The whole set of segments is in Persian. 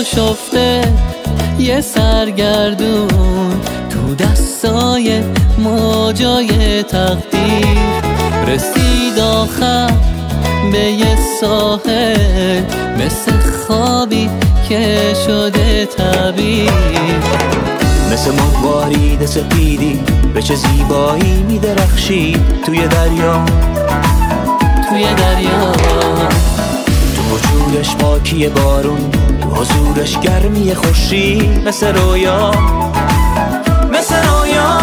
آشفته یه سرگردون تو دستای موجای تقدیر. رسید آخر به یه ساحل مثل خوابی که شده تعبیر. مثل مروارید سپیدی به چه زیبایی میدرخشی توی دریا، توی دریا. تو وجودش پاکی بارون، تو حضورش گرمی خورشید. مثل رویا، مثل رویا.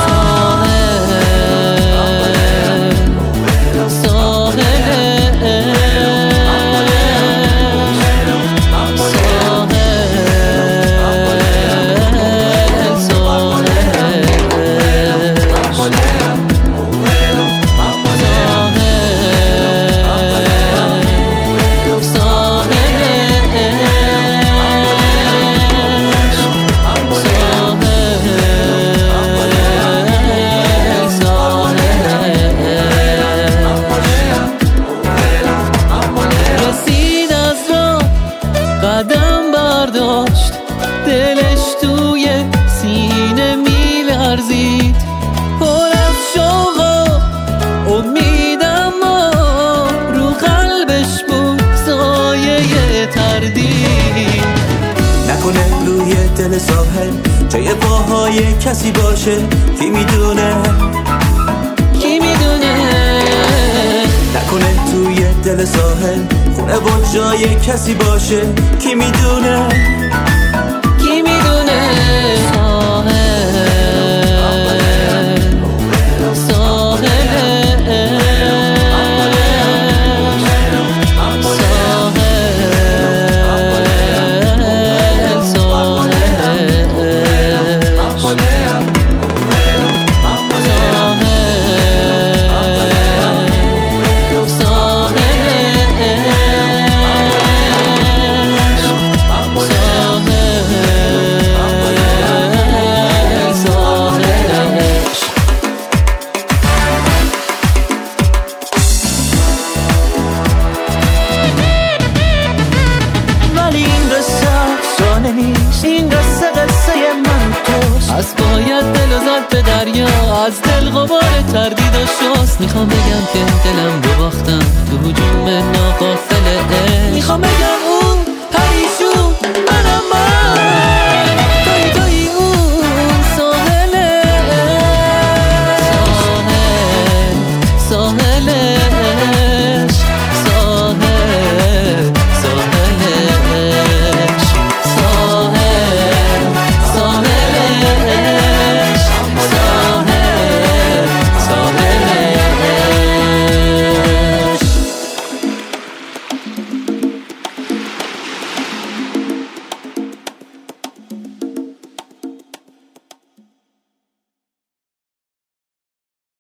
قدم برداشت دلش توی سینه میلرزید، پر از شوق و امیدم رو قلبش بود سایه تردید. نکنه روی دل ساحل جای پاهای کسی باشه، کی میدونه، کی میدونه. نکنه توی دل ساحل خونه و جای کسی باشه، کی میدونه، کی میدونه. این قصه من توست. از باید دل و زد به دریا، از دل غبار تردید و شست. میخوام بگم که دلم رو باختم تو هجوم ناقافل عشق. میخوام بگم